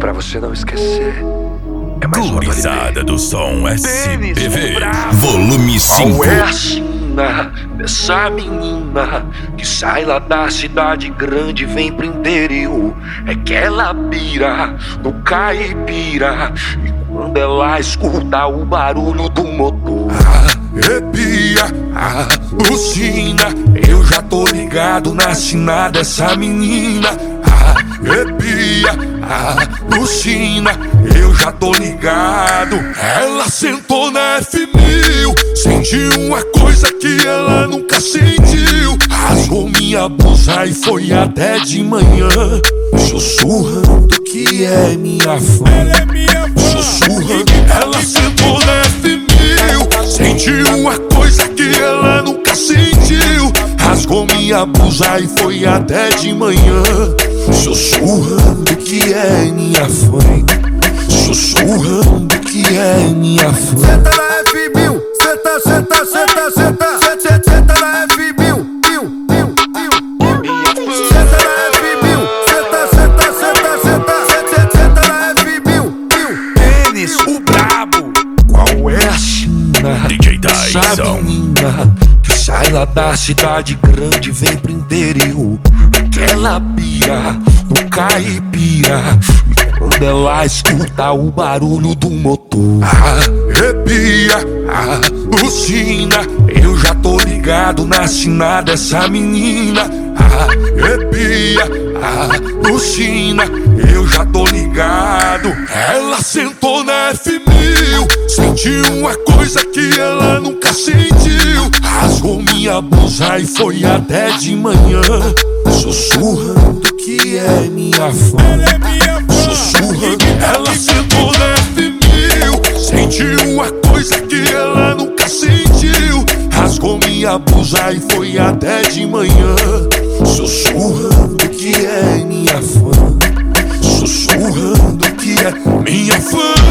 pra você não esquecer. É mais uma Gurizada do som SPV, Bravo. volume 5. Qual é a sina dessa menina que sai lá da cidade grande e vem pro interior? É que ela pira no caipira, e quando ela escuta o barulho do motor, arrepia, alucina. Eu já tô ligado na sina dessa menina. Arrepia, alucina. Eu já tô ligado. Ela sentou na F1000, sentiu uma coisa que ela nunca sentiu. Rasgou minha blusa e foi até de manhã, sussurrando que é minha fã. Sussurrando. Ela sentou na F1000, sentiu uma coisa que ela nunca sentiu. Rasgou minha blusa e foi até de manhã, sussurrando que é minha fã. Sussurrando que é minha fã. Senta na F1000, senta, senta, senta, senta, senta na F1000, senta na F1000, senta, senta, senta, senta, senta na F1000. Tênis, o brabo. Qual é a sina DJ dessa Tyson. menina que sai lá da cidade grande e vem pro interior? Aquela pira no caipira, e quando ela escuta o barulho do motor, arrepia, alucina. Eu já tô ligado na sina dessa menina. Arrepia, alucina. Eu já tô ligado. Ela sentou na F1000, sentiu uma coisa que ela nunca sentiu. Rasgou minha blusa e foi até de manhã, sussurrando que é minha fã. Sussurrando. Ela sentou na F1000, sentiu uma coisa que ela nunca sentiu. Rasgou minha blusa e foi até de manhã, sussurrando que é minha fã. Sussurrando que é minha fã.